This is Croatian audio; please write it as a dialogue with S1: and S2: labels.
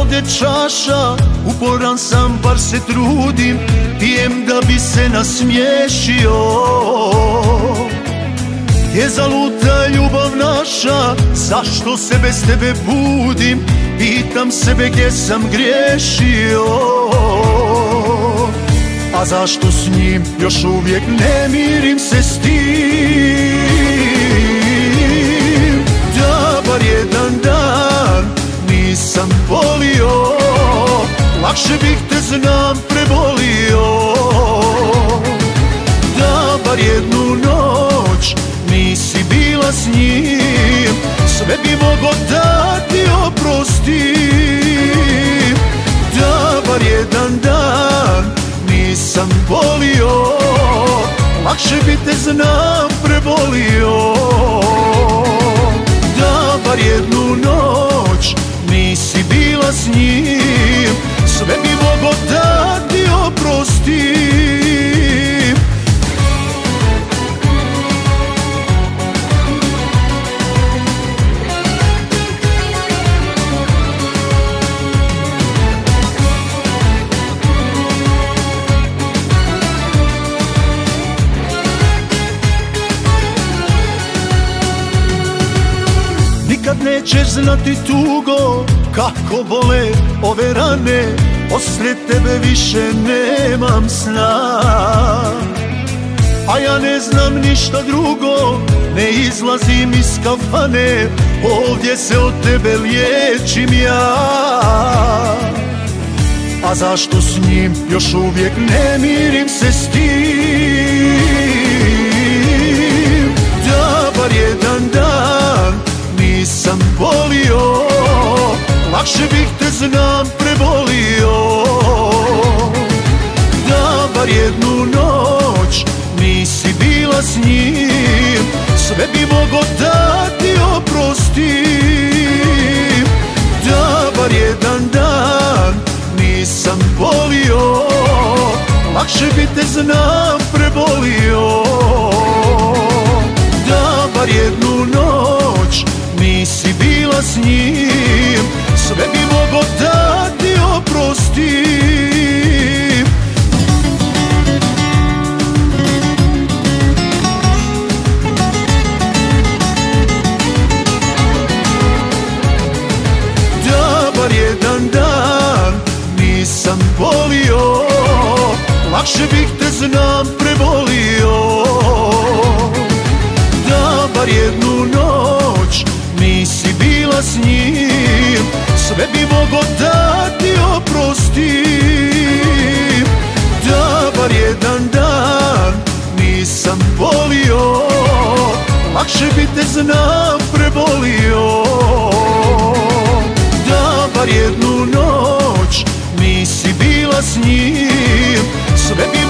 S1: ovdje čaša, uporan sam bar se trudim, pijem da bi se nasmiješio. Gdje zaluta ljubav naša, zašto se bez tebe budim, pitam sebe gdje sam griješio. A zašto s njim još uvijek ne mirim se s tim, da bar jedan dan nisam volio, lakše bih te znam prebolio. Da bar jednu noć nisi bila s njim, sve bi mogo da ti oprostim. Da bar jedan dan nisam volio, lakše bi te znam prebolio. Da bar jednu noć nisi bila s njim, sve bi mogo da ti oprostim. Nikad nećeš znati tugo, kako bole ove rane, poslije tebe više nemam sna. A ja ne znam ništa drugo, ne izlazim iz kafane, ovdje se od tebe liječim ja. A zašto s njim još uvijek ne mirim se s tim, da bar jedan dan nisam volio, lakše bih te znam prebolio. Da bar jednu noć nisi bila s njim, sve bi mogo da ti oprostim. Da bar jedan dan nisam volio, lakše bi te znam prebolio. Da bar jednu noć nisi bila s njim, sve bi mogo da ti oprostim. Da bar jedan dan nisam volio, lakše bih te znam prebolio. Da bar jednu noć nisi bila s njim, sve bi mogo da ti oprostim. Da bar jedan dan nisam volio, lakše bi te znam prebolio. Da bar jednu noć nisi bila s njim, sve bi